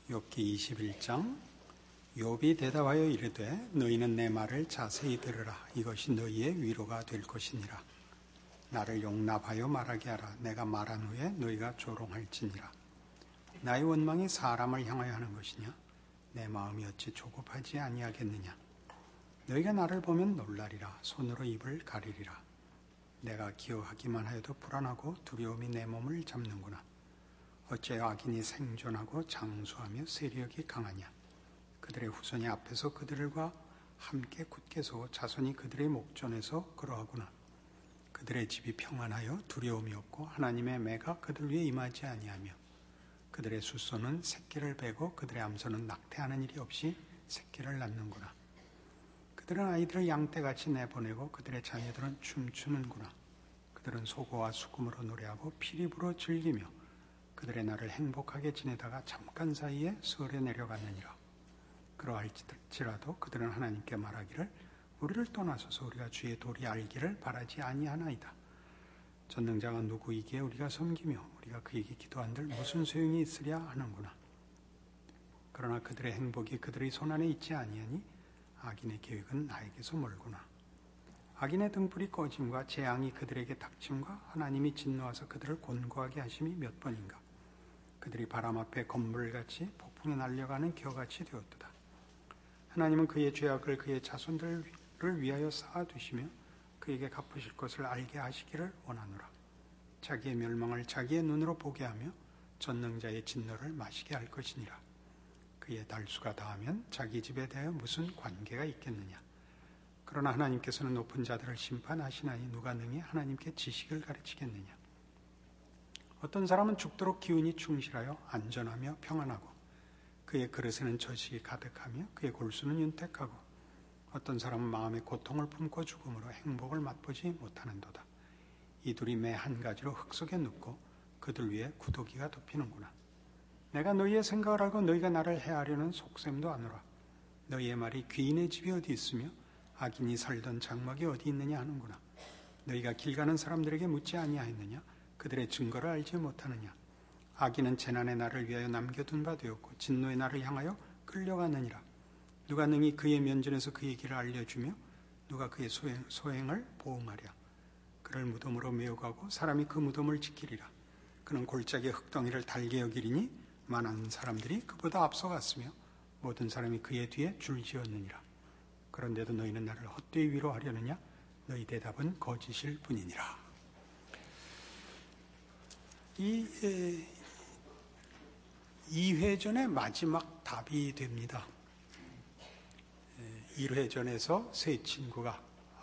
욥기 21장. 욥이 대답하여 이르되 너희는 내 말을 자세히 들으라. 이것이 너희의 위로가 될 것이니라. 나를 용납하여 말하게 하라. 내가 말한 후에 너희가 조롱할지니라. 나의 원망이 사람을 향하여 하는 것이냐? 내 마음이 어찌 조급하지 아니하겠느냐? 너희가 나를 보면 놀라리라. 손으로 입을 가리리라. 내가 기억하기만 하여도 불안하고 두려움이 내 몸을 잡는구나. 어째 악인이 생존하고 장수하며 세력이 강하냐? 그들의 후손이 앞에서 그들과 함께 굳게 서고 자손이 그들의 목전에서 그러하구나. 그들의 집이 평안하여 두려움이 없고 하나님의 매가 그들 위에 임하지 아니하며 그들의 숫소는 새끼를 베고 그들의 암소는 낙태하는 일이 없이 새끼를 낳는구나. 그들은 아이들을 양떼같이 내보내고 그들의 자녀들은 춤추는구나. 그들은 소고와 수금으로 노래하고 피리부로 즐기며 그들의 날을 행복하게 지내다가 잠깐 사이에 수월에 내려갔느니라. 그러할지라도 그들은 하나님께 말하기를 우리를 떠나소서. 우리가 주의 도리 알기를 바라지 아니하나이다. 전능자가 누구이기에 우리가 섬기며 우리가 그에게 기도한들 무슨 소용이 있으랴 하는구나. 그러나 그들의 행복이 그들의 손안에 있지 아니하니 악인의 계획은 나에게서 멀구나. 악인의 등불이 꺼짐과 재앙이 그들에게 닥침과 하나님이 진노하사 그들을 곤고하게 하심이 몇 번인가. 그들이 바람 앞에 건물같이 폭풍에 날려가는 겨같이 되었도다. 하나님은 그의 죄악을 그의 자손들을 위하여 쌓아두시며 그에게 갚으실 것을 알게 하시기를 원하노라. 자기의 멸망을 자기의 눈으로 보게 하며 전능자의 진노를 마시게 할 것이니라. 그의 달수가 다하면 자기 집에 대하여 무슨 관계가 있겠느냐. 그러나 하나님께서는 높은 자들을 심판하시나니 누가 능히 하나님께 지식을 가르치겠느냐. 어떤 사람은 죽도록 기운이 충실하여 안전하며 평안하고 그의 그릇에는 저식이 가득하며 그의 골수는 윤택하고 어떤 사람은 마음의 고통을 품고 죽음으로 행복을 맛보지 못하는도다. 이 둘이 매 한 가지로 흙 속에 눕고 그들 위에 구더기가 덮이는구나. 내가 너희의 생각을 알고 너희가 나를 해하려는 속셈도 아노라. 너희의 말이 귀인의 집이 어디 있으며 악인이 살던 장막이 어디 있느냐 하는구나. 너희가 길 가는 사람들에게 묻지 아니하였느냐? 그들의 증거를 알지 못하느냐? 악인은 재난의 날을 위하여 남겨둔 바 되었고 진노의 날을 향하여 끌려가느니라. 누가 능히 그의 면전에서 그의 길을 알려주며 누가 그의 소행을 보응하랴. 그를 무덤으로 메어 가고 사람이 그 무덤을 지키리라. 그는 골짜기의 흙덩이를 달게 여기리니 많은 사람들이 그보다 앞서갔으며 모든 사람이 그의 뒤에 줄지었느니라. 그런데도 너희는 나를 헛되이 위로하려느냐? 너희 대답은 거짓일 뿐이니라. 이 2회전의 마지막 답이 됩니다. 1회전에서 세 친구가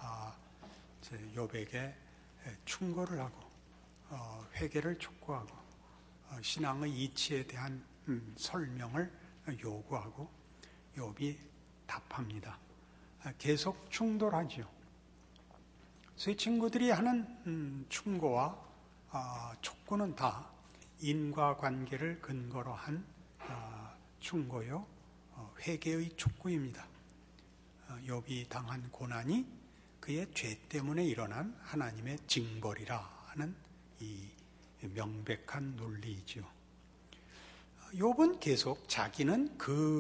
욥에게 충고를 하고 회개를 촉구하고 신앙의 이치에 대한 설명을 요구하고 욥이 답합니다. 계속 충돌하죠. 세 친구들이 하는 충고와 촉구는 다 인과관계를 근거로 한 충고요, 회개의 촉구입니다. 욥이 당한 고난이 그의 죄 때문에 일어난 하나님의 징벌이라 하는 이 명백한 논리이죠. 욥은 계속 자기는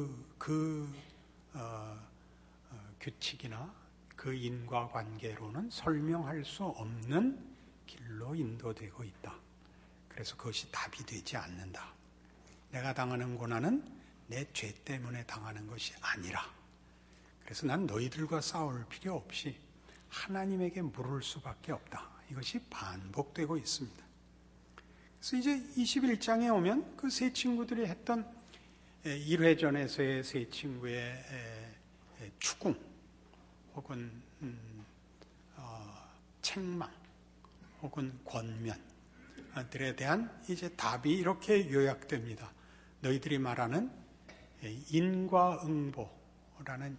규칙이나 그 인과관계로는 설명할 수 없는 길로 인도되고 있다. 그래서 그것이 답이 되지 않는다. 내가 당하는 고난은 내 죄 때문에 당하는 것이 아니라, 그래서 난 너희들과 싸울 필요 없이 하나님에게 물을 수밖에 없다. 이것이 반복되고 있습니다. 그래서 이제 21장에 오면 그 세 친구들이 했던 1회전에서의 세 친구의 추궁 혹은 책망 혹은 권면들에 대한 이제 답이 이렇게 요약됩니다. 너희들이 말하는 인과응보라는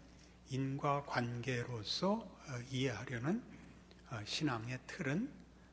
인과관계로서 이해하려는 신앙의 틀은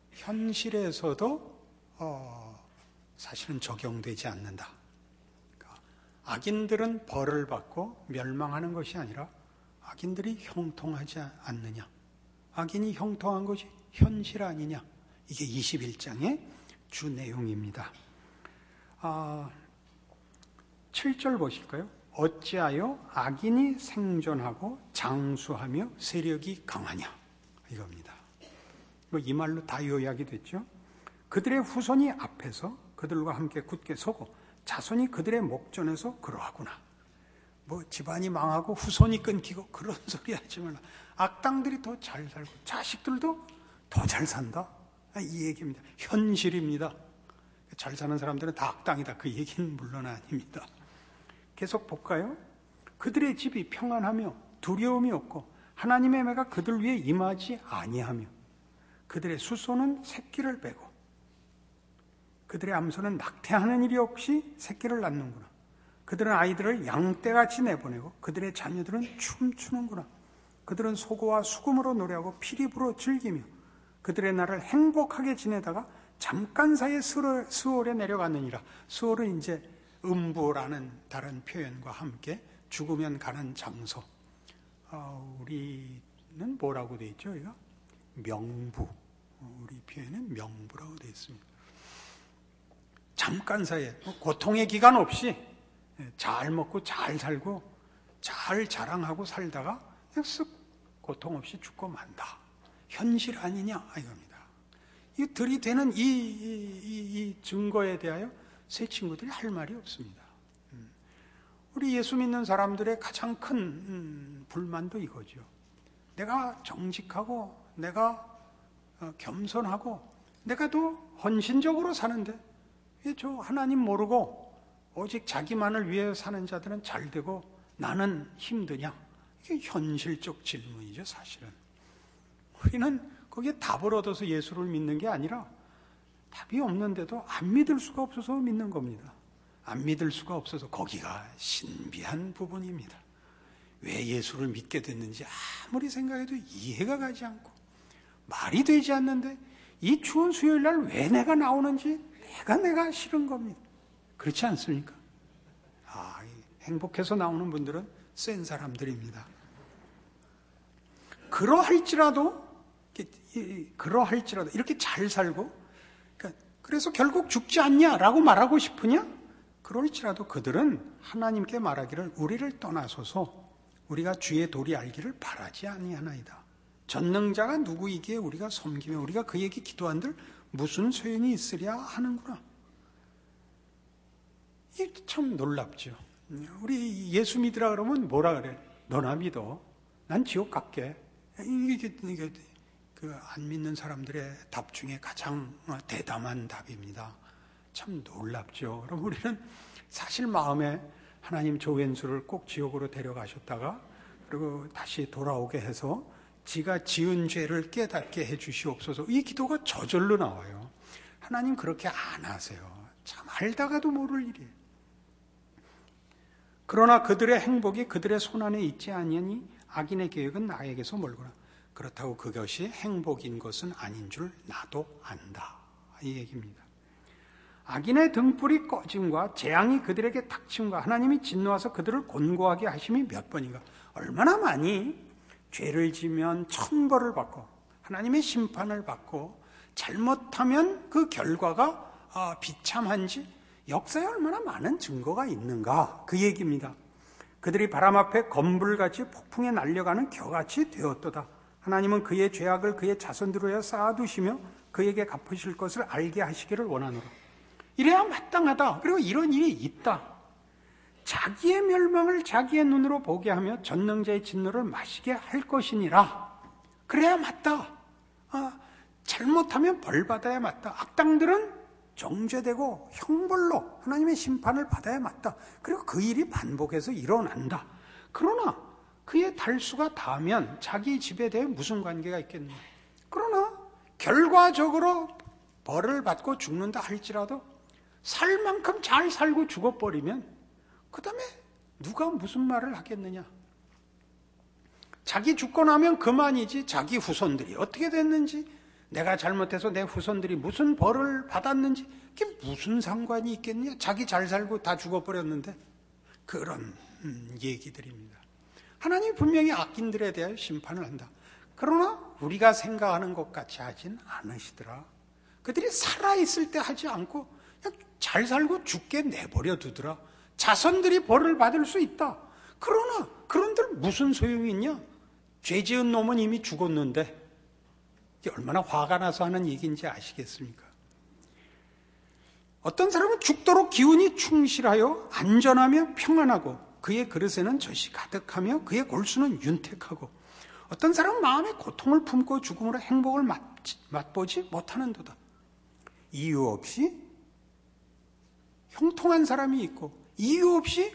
현실에서도 사실은 적용되지 않는다. 그러니까 악인들은 벌을 받고 멸망하는 것이 아니라 악인들이 형통하지 않느냐, 악인이 형통한 것이 현실 아니냐, 이게 21장의 주 내용입니다. 7절 보실까요? 어찌하여 악인이 생존하고 장수하며 세력이 강하냐, 이겁니다. 이 말로 다 요약이 됐죠. 그들의 후손이 앞에서 그들과 함께 굳게 서고 자손이 그들의 목전에서 그러하구나. 집안이 망하고 후손이 끊기고 그런 소리 하지 말라. 악당들이 더 잘 살고 자식들도 더 잘 산다, 이 얘기입니다. 현실입니다. 잘 사는 사람들은 다 악당이다, 그 얘기는 물론 아닙니다. 계속 볼까요? 그들의 집이 평안하며 두려움이 없고 하나님의 매가 그들 위에 임하지 아니하며 그들의 수소는 새끼를 빼고 그들의 암소는 낙태하는 일이 없이 새끼를 낳는구나. 그들은 아이들을 양떼같이 내보내고 그들의 자녀들은 춤추는구나. 그들은 소고와 수금으로 노래하고 피리부로 즐기며 그들의 날을 행복하게 지내다가 잠깐 사이에 스올에 내려가느니라. 스올은 이제 음부라는 다른 표현과 함께 죽으면 가는 장소. 우리는 뭐라고 되어 있죠? 이거? 명부. 우리 표현은 명부라고 되어 있습니다. 잠깐 사이에 고통의 기간 없이 잘 먹고 잘 살고 잘 자랑하고 살다가 그냥 쓱 고통 없이 죽고 만다. 현실 아니냐, 이겁니다. 이 들이대는 이 증거에 대하여 새 친구들이 할 말이 없습니다. 우리 예수 믿는 사람들의 가장 큰 불만도 이거죠. 내가 정직하고 내가 겸손하고 내가 더 헌신적으로 사는데 왜 저 하나님 모르고 오직 자기만을 위해 사는 자들은 잘 되고 나는 힘드냐? 이게 현실적 질문이죠, 사실은. 우리는 거기에 답을 얻어서 예수를 믿는 게 아니라 답이 없는데도 안 믿을 수가 없어서 믿는 겁니다. 안 믿을 수가 없어서 거기가 신비한 부분입니다. 왜 예수를 믿게 됐는지 아무리 생각해도 이해가 가지 않고 말이 되지 않는데 이 추운 수요일 날 왜 내가 나오는지 내가 싫은 겁니다. 그렇지 않습니까? 행복해서 나오는 분들은 센 사람들입니다. 그러할지라도 이렇게 잘 살고, 그래서 결국 죽지 않냐라고 말하고 싶으냐? 그럴지라도 그들은 하나님께 말하기를 우리를 떠나소서 우리가 주의 도리 알기를 바라지 아니하나이다. 전능자가 누구이기에 우리가 섬기며 우리가 그에게 기도한들 무슨 소용이 있으랴 하는구나. 이게 참 놀랍죠. 우리 예수 믿으라 그러면 뭐라 그래? 너나 믿어. 난 지옥 갈게. 이게 안 믿는 사람들의 답 중에 가장 대담한 답입니다. 참 놀랍죠. 그럼 우리는 사실 마음에 하나님 조웬수를 꼭 지옥으로 데려가셨다가 그리고 다시 돌아오게 해서 지가 지은 죄를 깨닫게 해 주시옵소서. 이 기도가 저절로 나와요. 하나님 그렇게 안 하세요. 참 알다가도 모를 일이에요. 그러나 그들의 행복이 그들의 손안에 있지 아니하니 악인의 계획은 나에게서 멀구나. 그렇다고 그것이 행복인 것은 아닌 줄 나도 안다. 이 얘기입니다. 악인의 등불이 꺼짐과 재앙이 그들에게 닥침과 하나님이 진노하셔서 그들을 곤고하게 하심이 몇 번인가. 얼마나 많이 죄를 지면 천벌을 받고 하나님의 심판을 받고 잘못하면 그 결과가 비참한지 역사에 얼마나 많은 증거가 있는가, 그 얘기입니다. 그들이 바람 앞에 검불같이 폭풍에 날려가는 겨같이 되었도다. 하나님은 그의 죄악을 그의 자손들로 쌓아두시며 그에게 갚으실 것을 알게 하시기를 원하노라. 이래야 마땅하다. 그리고 이런 일이 있다. 자기의 멸망을 자기의 눈으로 보게 하며 전능자의 진노를 마시게 할 것이니라. 그래야 맞다. 잘못하면 벌 받아야 맞다. 악당들은 정죄되고 형벌로 하나님의 심판을 받아야 맞다. 그리고 그 일이 반복해서 일어난다. 그러나 그의 달수가 닿으면 자기 집에 대해 무슨 관계가 있겠느냐. 그러나 결과적으로 벌을 받고 죽는다 할지라도 살 만큼 잘 살고 죽어버리면 그 다음에 누가 무슨 말을 하겠느냐. 자기 죽고 나면 그만이지 자기 후손들이 어떻게 됐는지, 내가 잘못해서 내 후손들이 무슨 벌을 받았는지 그게 무슨 상관이 있겠냐. 자기 잘 살고 다 죽어버렸는데. 그런 얘기들입니다. 하나님이 분명히 악인들에 대하여 심판을 한다. 그러나 우리가 생각하는 것 같이 하진 않으시더라. 그들이 살아있을 때 하지 않고 그냥 잘 살고 죽게 내버려 두더라. 자손들이 벌을 받을 수 있다. 그러나 그런들 무슨 소용이 있냐? 죄 지은 놈은 이미 죽었는데. 이게 얼마나 화가 나서 하는 얘기인지 아시겠습니까? 어떤 사람은 죽도록 기운이 충실하여 안전하며 평안하고 그의 그릇에는 젖이 가득하며 그의 골수는 윤택하고 어떤 사람은 마음에 고통을 품고 죽음으로 행복을 맛보지 못하는도다. 이유 없이 형통한 사람이 있고 이유 없이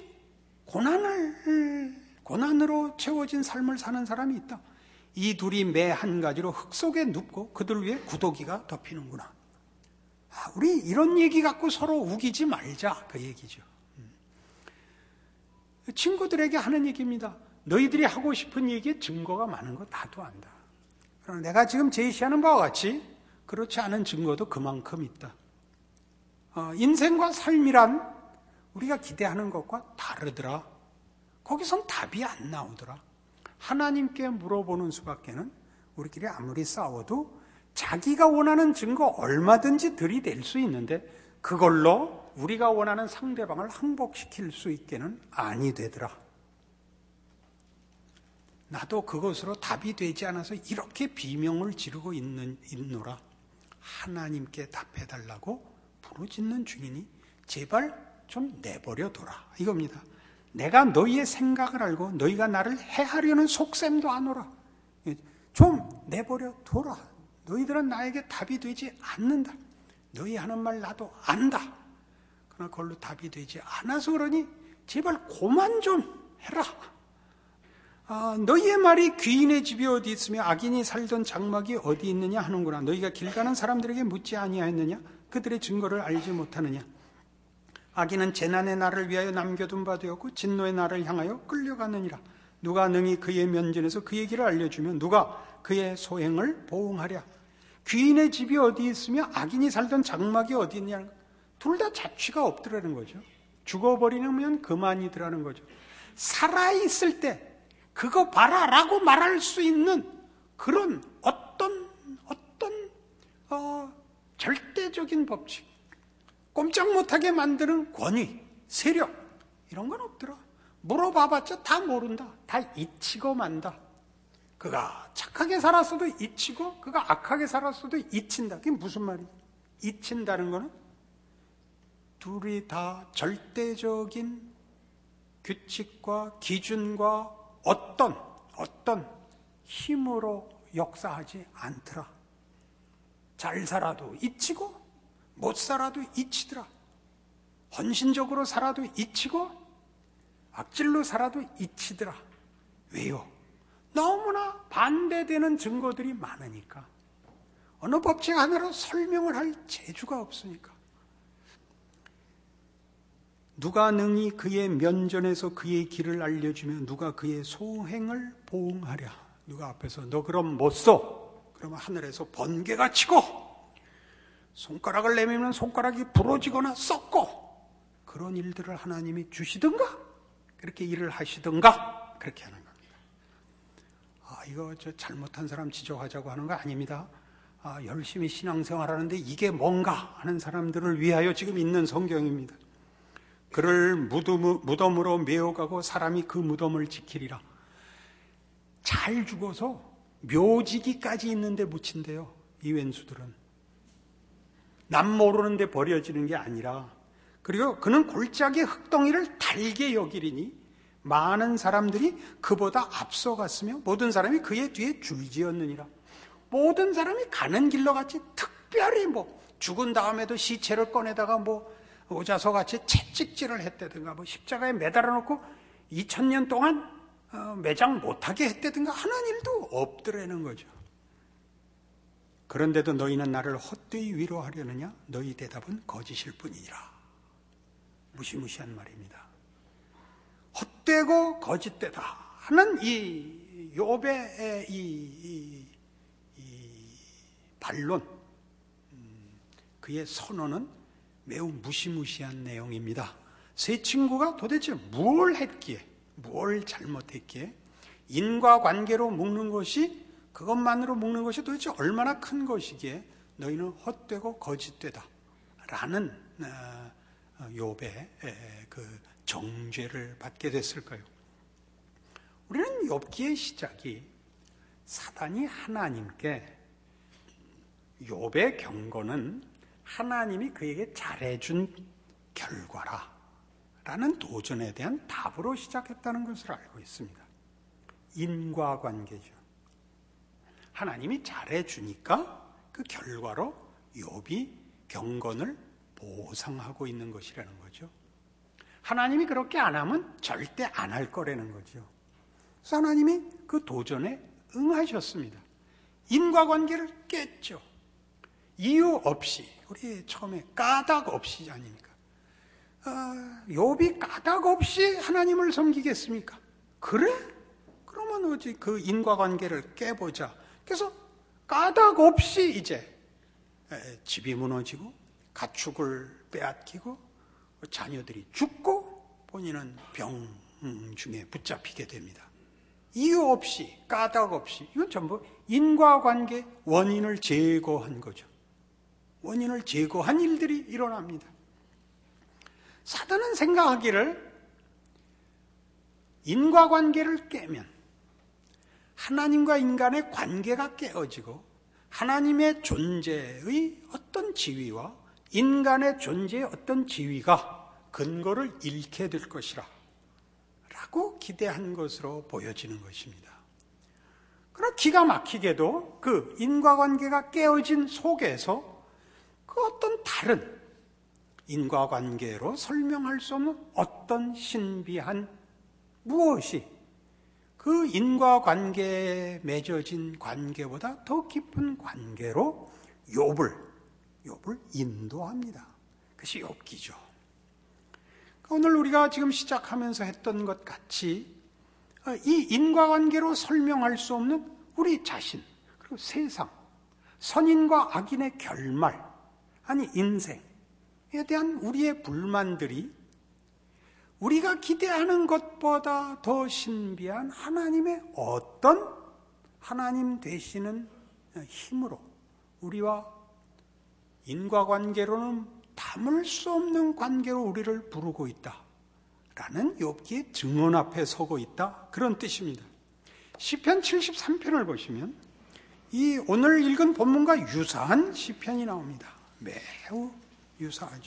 고난으로 채워진 삶을 사는 사람이 있다. 이 둘이 매 한 가지로 흙 속에 눕고 그들 위에 구더기가 덮이는구나. 우리 이런 얘기 갖고 서로 우기지 말자, 그 얘기죠. 친구들에게 하는 얘기입니다. 너희들이 하고 싶은 얘기에 증거가 많은 거 나도 안다. 그러나 내가 지금 제시하는 바와 같이 그렇지 않은 증거도 그만큼 있다. 인생과 삶이란 우리가 기대하는 것과 다르더라. 거기선 답이 안 나오더라. 하나님께 물어보는 수밖에는 우리끼리 아무리 싸워도 자기가 원하는 증거 얼마든지 들이댈 수 있는데 그걸로 우리가 원하는 상대방을 항복시킬 수 있게는 아니 되더라. 나도 그것으로 답이 되지 않아서 이렇게 비명을 지르고 있노라. 하나님께 답해달라고 부르짖는 중이니 제발 좀 내버려둬라. 이겁니다. 내가 너희의 생각을 알고 너희가 나를 해하려는 속셈도 아노라. 좀 내버려둬라. 너희들은 나에게 답이 되지 않는다. 너희 하는 말 나도 안다. 그러나 그걸로 답이 되지 않아서 그러니 제발 고만 좀 해라. 너희의 말이 귀인의 집이 어디 있으며 악인이 살던 장막이 어디 있느냐 하는구나. 너희가 길 가는 사람들에게 묻지 아니하였느냐? 그들의 증거를 알지 못하느냐? 악인은 재난의 날을 위하여 남겨둔 바 되었고 진노의 날을 향하여 끌려가느니라. 누가 능히 그의 면전에서 그의 길을 알려주며 누가 그의 소행을 보응하랴. 귀인의 집이 어디 있으며 악인이 살던 장막이 어디 있느냐. 둘 다 자취가 없더라는 거죠. 죽어버리면 그만이더라는 거죠. 살아있을 때 그거 봐라 라고 말할 수 있는 그런 어떤 절대적인 법칙, 꼼짝 못하게 만드는 권위, 세력 이런 건 없더라. 물어봐봤자 다 모른다. 다 잊히고 만다. 그가 착하게 살았어도 잊히고 그가 악하게 살았어도 잊힌다. 그게 무슨 말이야? 잊힌다는 거는 둘이 다 절대적인 규칙과 기준과 어떤 힘으로 역사하지 않더라. 잘 살아도 잊히고 못 살아도 잊히더라. 헌신적으로 살아도 잊히고 악질로 살아도 잊히더라. 왜요? 너무나 반대되는 증거들이 많으니까. 어느 법칙 하나로 설명을 할 재주가 없으니까. 누가 능히 그의 면전에서 그의 길을 알려주며 누가 그의 소행을 보응하랴. 누가 앞에서 너 그럼 못 써. 그러면 하늘에서 번개가 치고 손가락을 내밀면 손가락이 부러지거나 썩고 그런 일들을 하나님이 주시든가 그렇게 일을 하시든가 그렇게 하는 겁니다. 이거 저 잘못한 사람 지적하자고 하는 거 아닙니다. 열심히 신앙생활하는데 이게 뭔가 하는 사람들을 위하여 지금 있는 성경입니다. 그를 무덤으로 메어가고 사람이 그 무덤을 지키리라. 잘 죽어서 묘지기까지 있는데 묻힌대요. 이 왼수들은. 남 모르는데 버려지는 게 아니라 그리고 그는 골짜기 흙덩이를 달게 여기리니 많은 사람들이 그보다 앞서갔으며 모든 사람이 그의 뒤에 줄지었느니라. 모든 사람이 가는 길로 같이 특별히 죽은 다음에도 시체를 꺼내다가 오자서같이 채찍질을 했다든가 십자가에 매달아 놓고 2000년 동안 매장 못하게 했다든가 하는 일도 없더라는 거죠. 그런데도 너희는 나를 헛되이 위로하려느냐? 너희 대답은 거짓일 뿐이니라. 무시무시한 말입니다. 헛되고 거짓되다 하는 이 욥의 이 반론, 그의 선언은 매우 무시무시한 내용입니다. 세 친구가 도대체 뭘 했기에, 뭘 잘못했기에 인과관계로 묶는 것이, 그것만으로 묶는 것이 도대체 얼마나 큰 것이기에 너희는 헛되고 거짓되다 라는 욥의 그 정죄를 받게 됐을까요? 우리는 욥기의 시작이 사단이 하나님께 욥의 경고는 하나님이 그에게 잘해준 결과라 라는 도전에 대한 답으로 시작했다는 것을 알고 있습니다. 인과관계죠. 하나님이 잘해주니까 그 결과로 욥이 경건을 보상하고 있는 것이라는 거죠. 하나님이 그렇게 안 하면 절대 안 할 거라는 거죠. 그래서 하나님이 그 도전에 응하셨습니다. 인과관계를 깼죠. 이유 없이, 우리 처음에 까닭 없이 아닙니까? 욥이 까닭 없이 하나님을 섬기겠습니까? 그래? 그러면 어찌 그 인과관계를 깨보자. 그래서 까닭 없이 이제 집이 무너지고 가축을 빼앗기고 자녀들이 죽고 본인은 병중에 붙잡히게 됩니다. 이유 없이, 까닭 없이, 이건 전부 인과관계 원인을 제거한 거죠. 원인을 제거한 일들이 일어납니다. 사단은 생각하기를 인과관계를 깨면 하나님과 인간의 관계가 깨어지고 하나님의 존재의 어떤 지위와 인간의 존재의 어떤 지위가 근거를 잃게 될 것이라 라고 기대한 것으로 보여지는 것입니다. 그러나 기가 막히게도 그 인과관계가 깨어진 속에서 그 어떤 다른 인과관계로 설명할 수 없는 어떤 신비한 무엇이 그 인과관계에 맺어진 관계보다 더 깊은 관계로 욥을 인도합니다. 그것이 욥기죠. 오늘 우리가 지금 시작하면서 했던 것 같이 이 인과관계로 설명할 수 없는 우리 자신, 그리고 세상, 선인과 악인의 결말, 아니 인생에 대한 우리의 불만들이 우리가 기대하는 것보다 더 신비한 하나님의 어떤 하나님 되시는 힘으로 우리와 인과관계로는 담을 수 없는 관계로 우리를 부르고 있다라는 욥기의 증언 앞에 서고 있다, 그런 뜻입니다. 시편 73편을 보시면 이 오늘 읽은 본문과 유사한 시편이 나옵니다. 매우 유사하죠.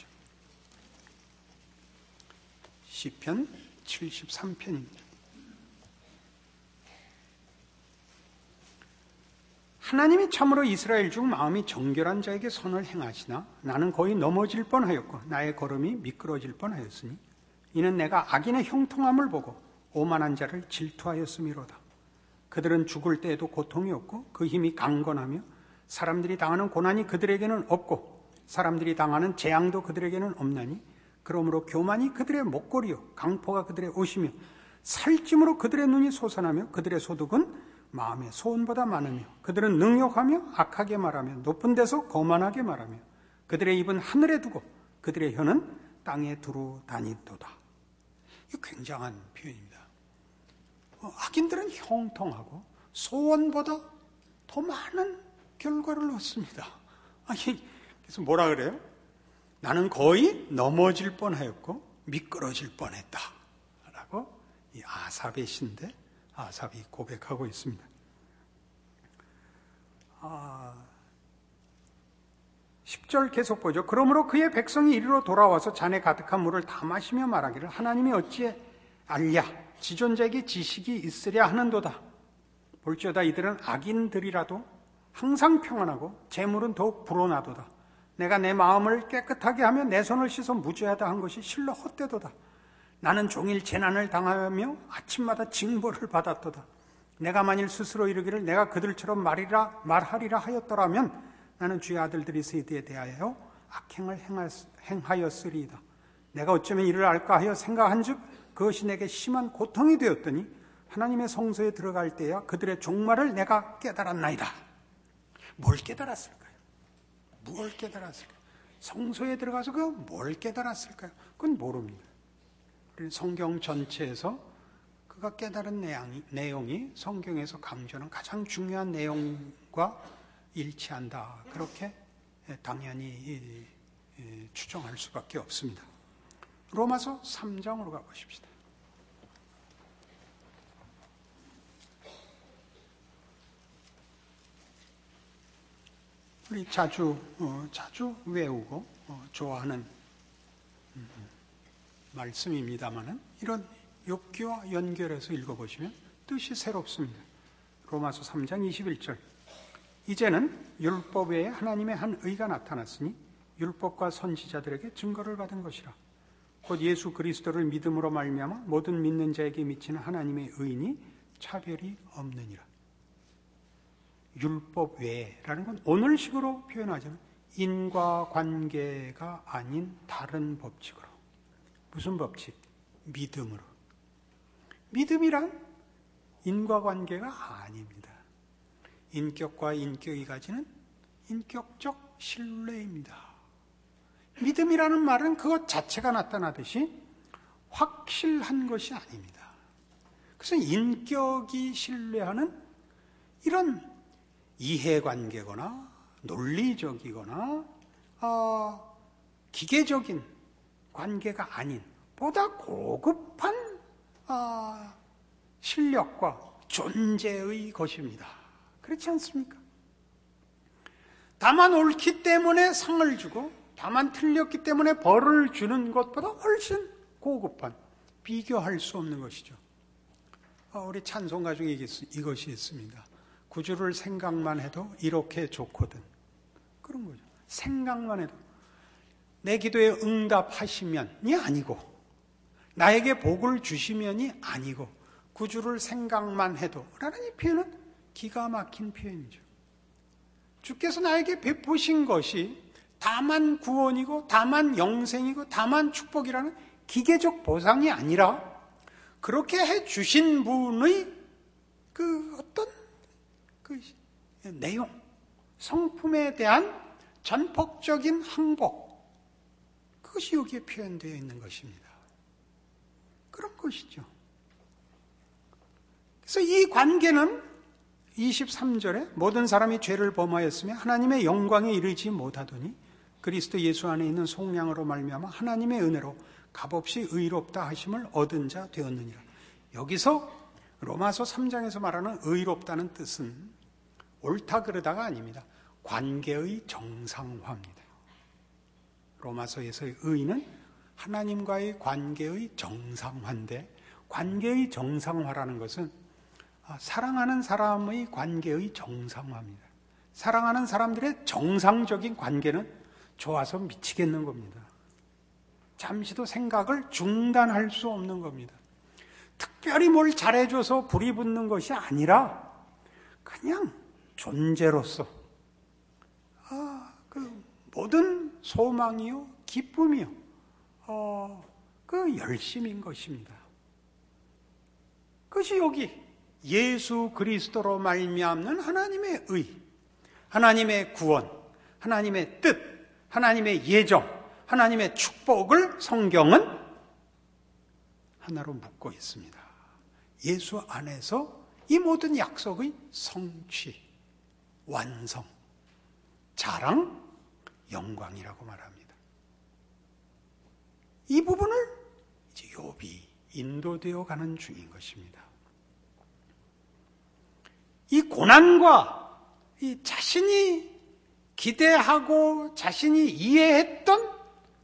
시편 73편입니다. 하나님이 참으로 이스라엘 중 마음이 정결한 자에게 선을 행하시나 나는 거의 넘어질 뻔하였고 나의 걸음이 미끄러질 뻔하였으니 이는 내가 악인의 형통함을 보고 오만한 자를 질투하였음이로다. 그들은 죽을 때에도 고통이 없고 그 힘이 강건하며 사람들이 당하는 고난이 그들에게는 없고 사람들이 당하는 재앙도 그들에게는 없나니 그러므로 교만이 그들의 목걸이요 강포가 그들의 옷이며 살찜으로 그들의 눈이 솟아나며 그들의 소득은 마음의 소원보다 많으며 그들은 능욕하며 악하게 말하며 높은 데서 거만하게 말하며 그들의 입은 하늘에 두고 그들의 혀는 땅에 두루 다니도다. 이거 굉장한 표현입니다. 악인들은 형통하고 소원보다 더 많은 결과를 얻습니다. 그래서 뭐라 그래요? 나는 거의 넘어질 뻔하였고 미끄러질 뻔했다 라고 이 아삽의 시인데 아삽이 고백하고 있습니다. 10절 계속 보죠. 그러므로 그의 백성이 이리로 돌아와서 잔에 가득한 물을 다 마시며 말하기를 하나님이 어찌 알랴 지존자에게 지식이 있으랴 하는도다. 볼지어다 이들은 악인들이라도 항상 평안하고 재물은 더욱 불어나도다. 내가 내 마음을 깨끗하게 하며 내 손을 씻어 무죄하다 한 것이 실로 헛되도다. 나는 종일 재난을 당하며 아침마다 징벌을 받았도다. 내가 만일 스스로 이르기를 내가 그들처럼 말하리라 하였더라면 나는 주의 아들들이 세대에 대하여 악행을 행하였으리이다. 내가 어쩌면 이를 알까 하여 생각한 즉 그것이 내게 심한 고통이 되었더니 하나님의 성소에 들어갈 때야 그들의 종말을 내가 깨달았나이다. 뭘 깨달았을까요? 뭘 깨달았을까요? 성소에 들어가서 뭘 깨달았을까요? 그건 모릅니다. 성경 전체에서 그가 깨달은 내용이 성경에서 강조하는 가장 중요한 내용과 일치한다. 그렇게 당연히 추정할 수밖에 없습니다. 로마서 3장으로 가보십시다. 우리 자주 외우고 좋아하는 말씀입니다만은 이런 욥기와 연결해서 읽어보시면 뜻이 새롭습니다. 로마서 3장 21절. 이제는 율법 외에 하나님의 한 의가 나타났으니 율법과 선지자들에게 증거를 받은 것이라. 곧 예수 그리스도를 믿음으로 말미암아 모든 믿는 자에게 미치는 하나님의 의인이 차별이 없느니라. 율법 외라는 건 오늘식으로 표현하자면 인과관계가 아닌 다른 법칙으로. 무슨 법칙? 믿음으로. 믿음이란 인과관계가 아닙니다. 인격과 인격이 가지는 인격적 신뢰입니다. 믿음이라는 말은 그것 자체가 나타나듯이 확실한 것이 아닙니다. 그래서 인격이 신뢰하는 이런 이해관계거나 논리적이거나 기계적인 관계가 아닌 보다 고급한 실력과 존재의 것입니다. 그렇지 않습니까? 다만 옳기 때문에 상을 주고 다만 틀렸기 때문에 벌을 주는 것보다 훨씬 고급한, 비교할 수 없는 것이죠. 우리 찬송가 중에 이것이 있습니다. 구주를 생각만 해도 이렇게 좋거든. 그런 거죠. 생각만 해도 내 기도에 응답하시면이 아니고 나에게 복을 주시면이 아니고 구주를 생각만 해도 라는 이 표현은 기가 막힌 표현이죠. 주께서 나에게 베푸신 것이 다만 구원이고 다만 영생이고 다만 축복이라는 기계적 보상이 아니라 그렇게 해주신 분의 그 어떤 그 내용, 성품에 대한 전폭적인 항복, 그것이 여기에 표현되어 있는 것입니다. 그런 것이죠. 그래서 이 관계는 23절에 모든 사람이 죄를 범하였으며 하나님의 영광에 이르지 못하더니 그리스도 예수 안에 있는 속량으로 말미암아 하나님의 은혜로 값없이 의롭다 하심을 얻은 자 되었느니라. 여기서 로마서 3장에서 말하는 의롭다는 뜻은 옳다 그르다가 아닙니다. 관계의 정상화입니다. 로마서에서의 의는 하나님과의 관계의 정상화인데, 관계의 정상화라는 것은 사랑하는 사람의 관계의 정상화입니다. 사랑하는 사람들의 정상적인 관계는 좋아서 미치겠는 겁니다. 잠시도 생각을 중단할 수 없는 겁니다. 특별히 뭘 잘해줘서 불이 붙는 것이 아니라 그냥 존재로서 그 모든 소망이요 기쁨이요 그 열심인 것입니다. 그것이 여기 예수 그리스도로 말미암는 하나님의 의, 하나님의 구원, 하나님의 뜻, 하나님의 예정, 하나님의 축복을 성경은 하나로 묶고 있습니다. 예수 안에서 이 모든 약속의 성취, 완성, 자랑, 영광이라고 말합니다. 이 부분을 이제 욥이 인도되어 가는 중인 것입니다. 이 고난과 이 자신이 기대하고 자신이 이해했던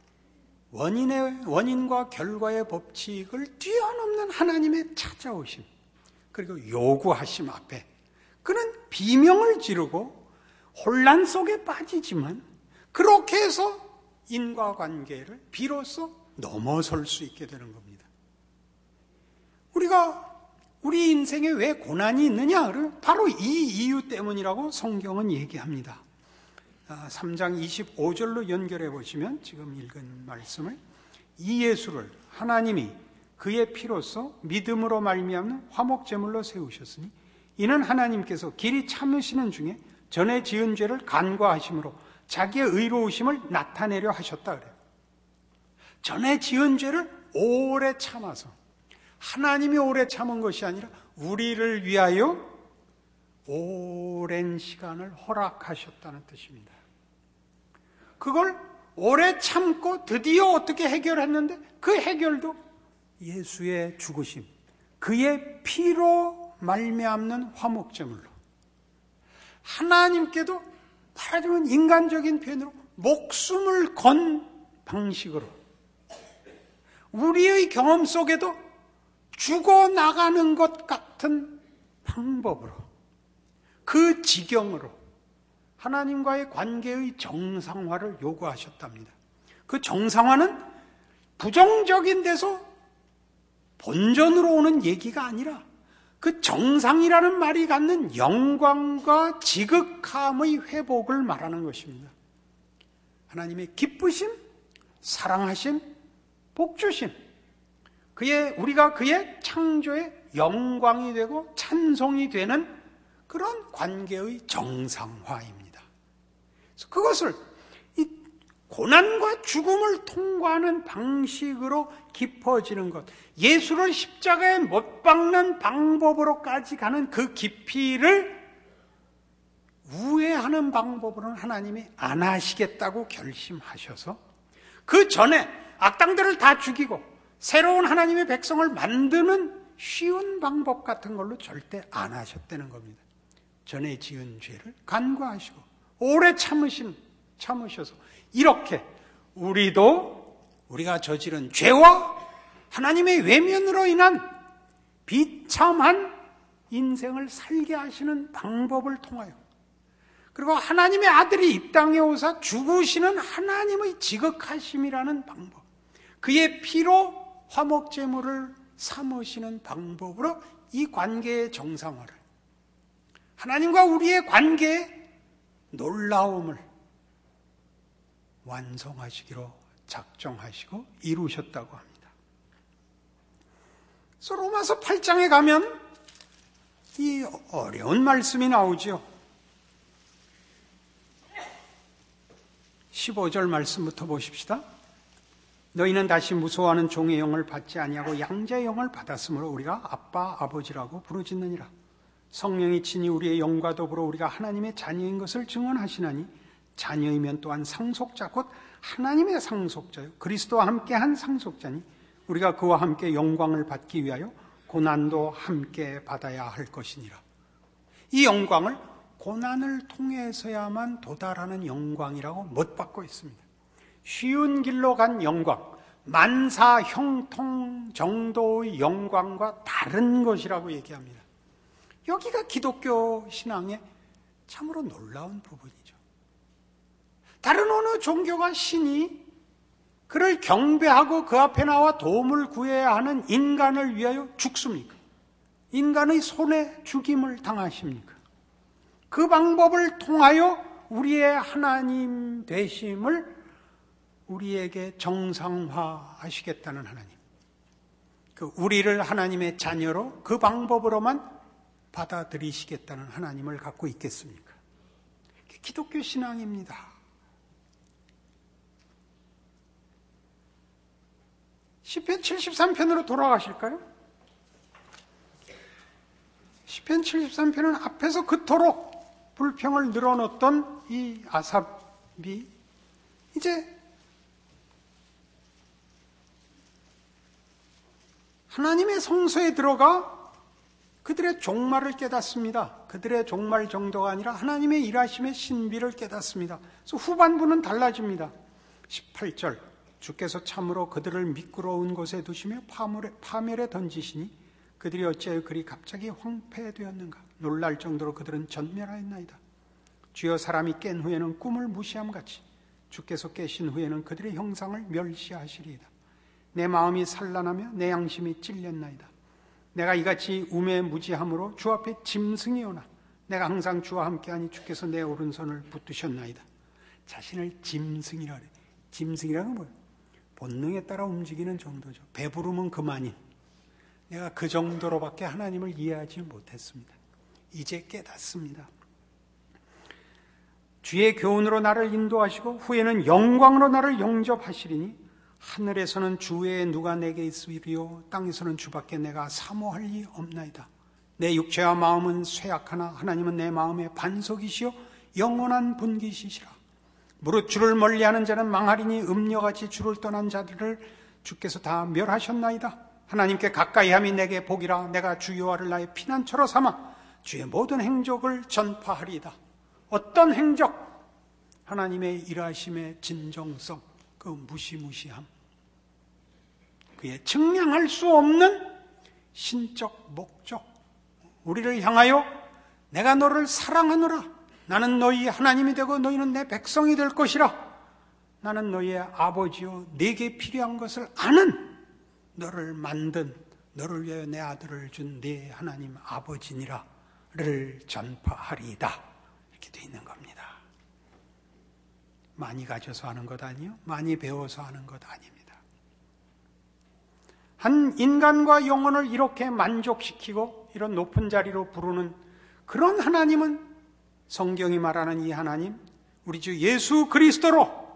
원인과 결과의 법칙을 뛰어넘는 하나님의 찾아오심, 그리고 요구하심 앞에 그는 비명을 지르고 혼란 속에 빠지지만 그렇게 해서 인과관계를 비로소 넘어설 수 있게 되는 겁니다. 우리가 우리 인생에 왜 고난이 있느냐? 바로 이 이유 때문이라고 성경은 얘기합니다. 3장 25절로 연결해 보시면 지금 읽은 말씀을, 이 예수를 하나님이 그의 피로써 믿음으로 말미암는 화목제물로 세우셨으니 이는 하나님께서 길이 참으시는 중에 전에 지은 죄를 간과하심으로 자기의 의로우심을 나타내려 하셨다 그래요. 전에 지은 죄를 오래 참아서, 하나님이 오래 참은 것이 아니라 우리를 위하여 오랜 시간을 허락하셨다는 뜻입니다. 그걸 오래 참고 드디어 어떻게 해결했는데 그 해결도 예수의 죽으심, 그의 피로 말미암는 화목제물로, 하나님께도 말하자면 인간적인 표현으로 목숨을 건 방식으로, 우리의 경험 속에도 죽어나가는 것 같은 방법으로, 그 지경으로 하나님과의 관계의 정상화를 요구하셨답니다. 그 정상화는 부정적인 데서 본전으로 오는 얘기가 아니라 그 정상이라는 말이 갖는 영광과 지극함의 회복을 말하는 것입니다. 하나님의 기쁘심, 사랑하심, 복주심, 우리가 그의 창조의 영광이 되고 찬송이 되는 그런 관계의 정상화입니다. 그래서 그것을 이 고난과 죽음을 통과하는 방식으로 깊어지는 것, 예수를 십자가에 못 박는 방법으로까지 가는 그 깊이를 우회하는 방법으로는 하나님이 안 하시겠다고 결심하셔서 그 전에 악당들을 다 죽이고 새로운 하나님의 백성을 만드는 쉬운 방법 같은 걸로 절대 안 하셨다는 겁니다. 전에 지은 죄를 간과하시고 오래 참으셔서 이렇게 우리가 저지른 죄와 하나님의 외면으로 인한 비참한 인생을 살게 하시는 방법을 통하여, 그리고 하나님의 아들이 이 땅에 오사 죽으시는 하나님의 지극하심이라는 방법, 그의 피로 화목제물을 삼으시는 방법으로 이 관계의 정상화를, 하나님과 우리의 관계의 놀라움을 완성하시기로 작정하시고 이루셨다고 합니다. 그래서 로마서 8장에 가면 이 어려운 말씀이 나오죠. 15절 말씀부터 보십시다. 너희는 다시 무서워하는 종의 영을 받지 아니하고 양자의 영을 받았으므로 우리가 아빠 아버지라고 부르짖느니라. 성령이 친히 우리의 영과 더불어 우리가 하나님의 자녀인 것을 증언하시나니 자녀이면 또한 상속자 곧 하나님의 상속자요 그리스도와 함께한 상속자니 우리가 그와 함께 영광을 받기 위하여 고난도 함께 받아야 할 것이니라. 이 영광을 고난을 통해서야만 도달하는 영광이라고 못 받고 있습니다. 쉬운 길로 간 영광, 만사 형통 정도의 영광과 다른 것이라고 얘기합니다. 여기가 기독교 신앙의 참으로 놀라운 부분이죠. 다른 어느 종교가 신이 그를 경배하고 그 앞에 나와 도움을 구해야 하는 인간을 위하여 죽습니까? 인간의 손에 죽임을 당하십니까? 그 방법을 통하여 우리의 하나님 되심을 우리에게 정상화하시겠다는 하나님, 우리를 하나님의 자녀로 그 방법으로만 받아들이시겠다는 하나님을 갖고 있겠습니까? 기독교 신앙입니다. 시편 73편으로 돌아가실까요? 시편 73편은 앞에서 그토록 불평을 늘어놓던 이 아삽이 이제 하나님의 성소에 들어가 그들의 종말을 깨닫습니다. 그들의 종말 정도가 아니라 하나님의 일하심의 신비를 깨닫습니다. 그래서 후반부는 달라집니다. 18절, 주께서 참으로 그들을 미끄러운 곳에 두시며 파멸에 던지시니 그들이 어찌하여 그리 갑자기 황폐되었는가. 놀랄 정도로 그들은 전멸하였나이다. 주여, 사람이 깬 후에는 꿈을 무시함같이 주께서 깨신 후에는 그들의 형상을 멸시하시리이다. 내 마음이 산란하며 내 양심이 찔렸나이다. 내가 이같이 우매무지함으로 주 앞에 짐승이 오나 내가 항상 주와 함께하니 주께서 내 오른손을 붙드셨나이다. 자신을 짐승이라 그래. 짐승이라는 건 뭐예요? 본능에 따라 움직이는 정도죠. 배부르면 그만인. 내가 그 정도로밖에 하나님을 이해하지 못했습니다. 이제 깨닫습니다. 주의 교훈으로 나를 인도하시고 후에는 영광으로 나를 영접하시리니 하늘에서는 주 외에 누가 내게 있으리요 땅에서는 주밖에 내가 사모할 리 없나이다. 내 육체와 마음은 쇠약하나 하나님은 내 마음의 반석이시요 영원한 분기시시라. 무릇 주를 멀리하는 자는 망하리니 음녀같이 주를 떠난 자들을 주께서 다 멸하셨나이다. 하나님께 가까이함이 내게 복이라. 내가 주 여호와를 나의 피난처로 삼아 주의 모든 행적을 전파하리이다. 어떤 행적? 하나님의 일하심의 진정성, 그 무시무시함, 그의 측량할 수 없는 신적 목적, 우리를 향하여 내가 너를 사랑하노라. 나는 너희의 하나님이 되고 너희는 내 백성이 될 것이라. 나는 너희의 아버지요 내게 필요한 것을 아는, 너를 만든, 너를 위하여 내 아들을 준 네 하나님 아버지니라를 전파하리이다. 이렇게 되어 있는 겁니다. 많이 가져서 하는 것 아니요, 많이 배워서 하는 것 아닙니다. 한 인간과 영혼을 이렇게 만족시키고 이런 높은 자리로 부르는 그런 하나님은, 성경이 말하는 이 하나님, 우리 주 예수 그리스도로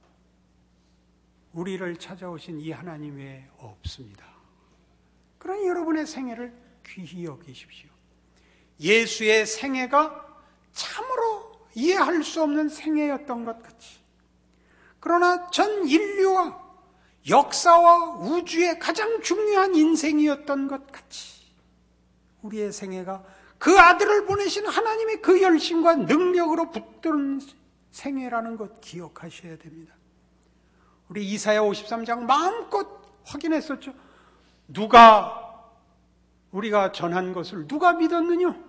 우리를 찾아오신 이 하나님 외에 없습니다. 그러니 여러분의 생애를 귀히 여기십시오. 예수의 생애가 참으로 이해할 수 없는 생애였던 것 같이, 그러나 전 인류와 역사와 우주의 가장 중요한 인생이었던 것 같이 우리의 생애가 그 아들을 보내신 하나님의 그 열심과 능력으로 붙드는 생애라는 것 기억하셔야 됩니다. 우리 이사야 53장 마음껏 확인했었죠. 우리가 전한 것을 누가 믿었느냐?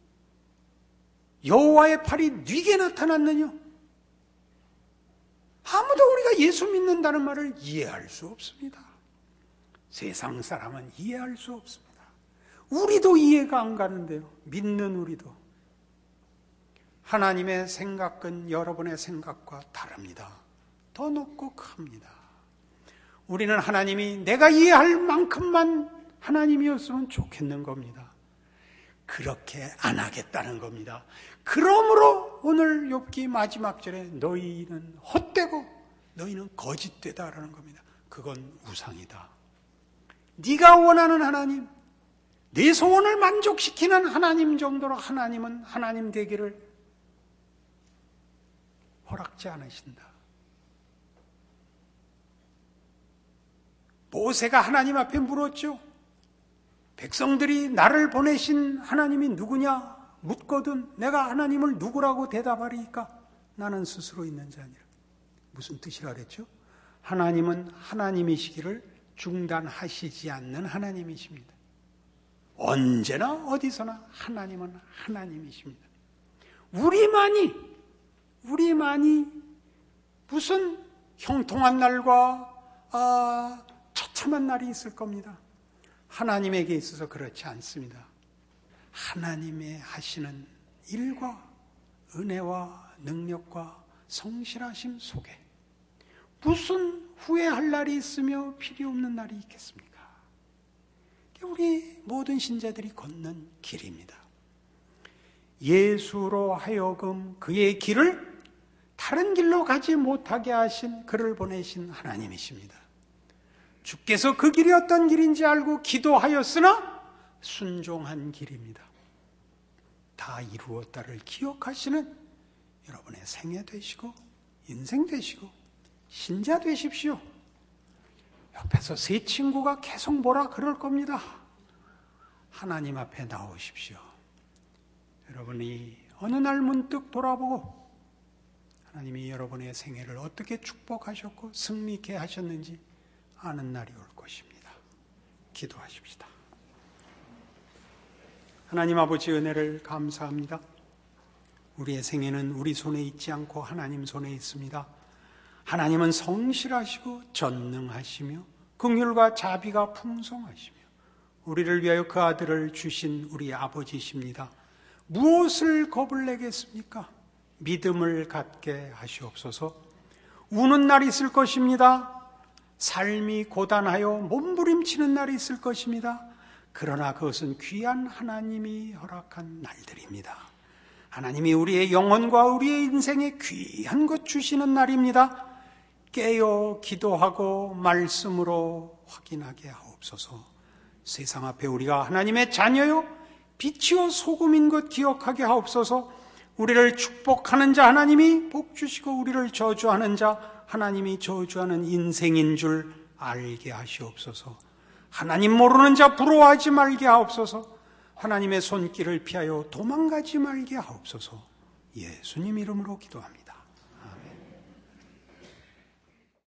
여호와의 팔이 네게 나타났느냐? 아무도 우리가 예수 믿는다는 말을 이해할 수 없습니다. 세상 사람은 이해할 수 없습니다. 우리도 이해가 안 가는데요, 믿는 우리도. 하나님의 생각은 여러분의 생각과 다릅니다. 더 높고 큽니다. 우리는 하나님이 내가 이해할 만큼만 하나님이었으면 좋겠는 겁니다. 그렇게 안 하겠다는 겁니다. 그러므로 오늘 욥기 마지막 절에 너희는 헛되고 너희는 거짓되다라는 겁니다. 그건 우상이다. 네가 원하는 하나님, 네 소원을 만족시키는 하나님 정도로 하나님은 하나님 되기를 허락지 않으신다. 모세가 하나님 앞에 물었죠. 백성들이 나를 보내신 하나님이 누구냐 묻거든 내가 하나님을 누구라고 대답하리까? 나는 스스로 있는 자니라. 무슨 뜻이라 그랬죠? 하나님은 하나님이시기를 중단하시지 않는 하나님이십니다. 언제나 어디서나 하나님은 하나님이십니다. 우리만이 무슨 형통한 날과 처참한 날이 있을 겁니다. 하나님에게 있어서 그렇지 않습니다. 하나님의 하시는 일과 은혜와 능력과 성실하심 속에 무슨 후회할 날이 있으며 필요 없는 날이 있겠습니까? 우리 모든 신자들이 걷는 길입니다. 예수로 하여금 그의 길을 다른 길로 가지 못하게 하신 그를 보내신 하나님이십니다. 주께서 그 길이 어떤 길인지 알고 기도하였으나 순종한 길입니다. 다 이루었다를 기억하시는 여러분의 생애 되시고 인생 되시고 신자 되십시오. 옆에서 세 친구가 계속 뭐라 그럴 겁니다. 하나님 앞에 나오십시오. 여러분이 어느 날 문득 돌아보고 하나님이 여러분의 생애를 어떻게 축복하셨고 승리케 하셨는지 아는 날이 올 것입니다. 기도하십시다. 하나님 아버지 은혜를 감사합니다. 우리의 생애는 우리 손에 있지 않고 하나님 손에 있습니다. 하나님은 성실하시고 전능하시며 긍휼과 자비가 풍성하시며 우리를 위하여 그 아들을 주신 우리 아버지십니다. 무엇을 겁을 내겠습니까? 믿음을 갖게 하시옵소서. 우는 날이 있을 것입니다. 삶이 고단하여 몸부림치는 날이 있을 것입니다. 그러나 그것은 귀한 하나님이 허락한 날들입니다. 하나님이 우리의 영혼과 우리의 인생에 귀한 것 주시는 날입니다. 깨어 기도하고 말씀으로 확인하게 하옵소서. 세상 앞에 우리가 하나님의 자녀요 빛이요 소금인 것 기억하게 하옵소서. 우리를 축복하는 자 하나님이 복 주시고 우리를 저주하는 자 하나님이 저주하는 인생인 줄 알게 하시옵소서. 하나님 모르는 자 부러워하지 말게 하옵소서. 하나님의 손길을 피하여 도망가지 말게 하옵소서. 예수님 이름으로 기도합니다.